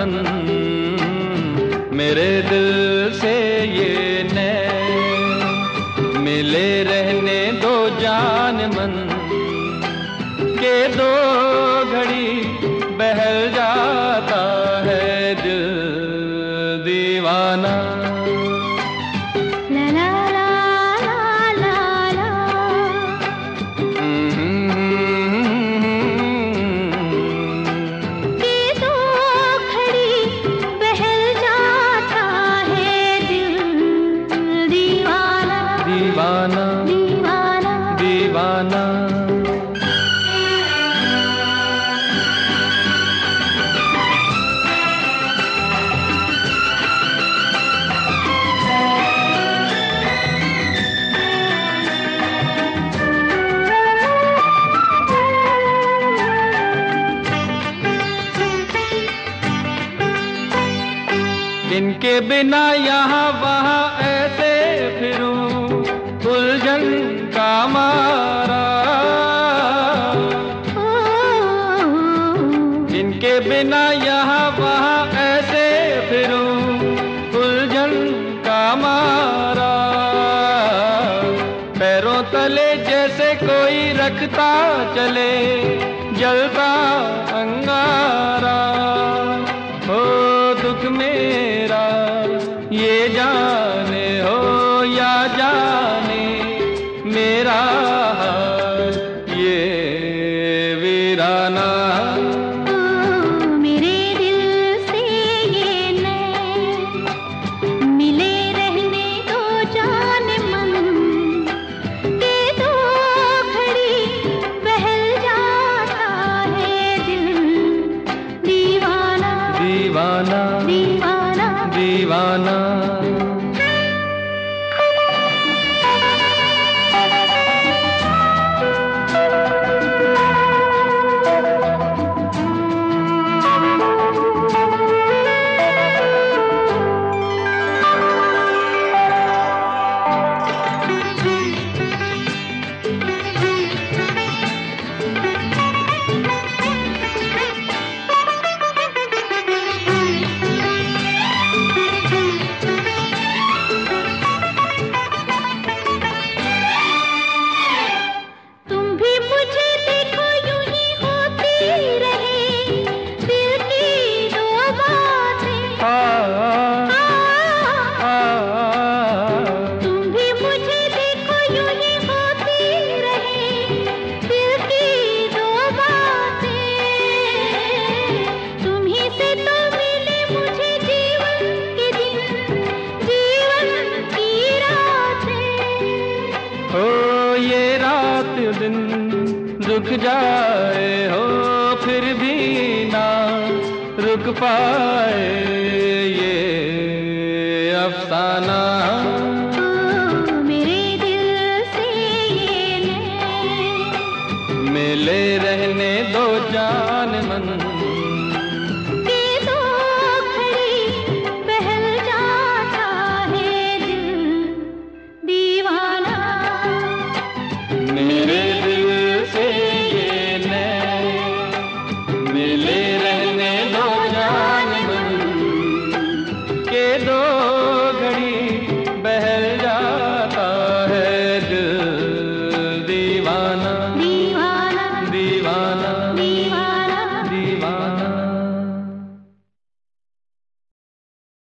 मन, मेरे दिल से ये नैन मिले रहने दो जान मन, के दो घड़ी बहल जाता है दिल दीवाना। दीवाना दीवाना दीवाना। इनके बिना यहाँ वहाँ ऐसे फिरूं, उलझन का मारा। इनके बिना यहाँ वहाँ ऐसे फिरूं, उलझन का मारा। पैरों तले जैसे कोई रखता चले जलता अंगारा। हो दुख मेरा ये जाने हो या जाने मेरा हाल ये वीराना। मेरे दिल से ये नैन मिले रहने दो जान मन, के दो घड़ी बहल जाता है दिल दीवाना दीवाना दीवाना दीवाना। दिन रुक जाए हो फिर भी ना रुक पाए ये अफसाना। मेरे दिल से ये नैन मिले रहने दो जान मन, के दो घड़ी बहल जाता है दिल दीवाना। मेरे